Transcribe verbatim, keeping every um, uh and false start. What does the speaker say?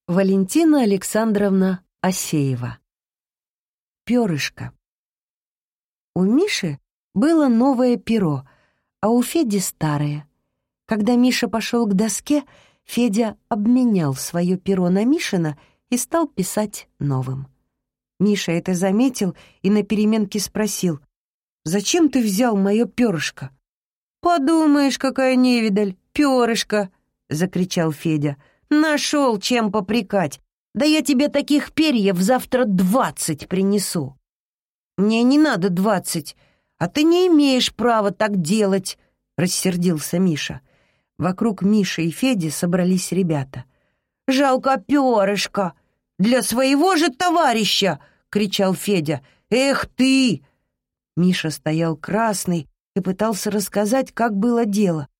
Валентина Александровна Асеева. Перышко. У Миши было новое перо, а у Феди старое. Когда Миша пошел к доске, Федя обменял свое перо на Мишино и стал писать новым. Миша это заметил и на переменке спросил: «Зачем ты взял мое перышко?» «Подумаешь, какая невидаль, перышко!» — закричал Федя. «Нашел, чем попрекать! Да я тебе таких перьев завтра двадцать принесу!» «Мне не надо двадцать, а ты не имеешь права так делать!» — рассердился Миша. Вокруг Миши и Феди собрались ребята. «Жалко перышко! Для своего же товарища!» — кричал Федя. «Эх ты!» Миша стоял красный и пытался рассказать, как было дело.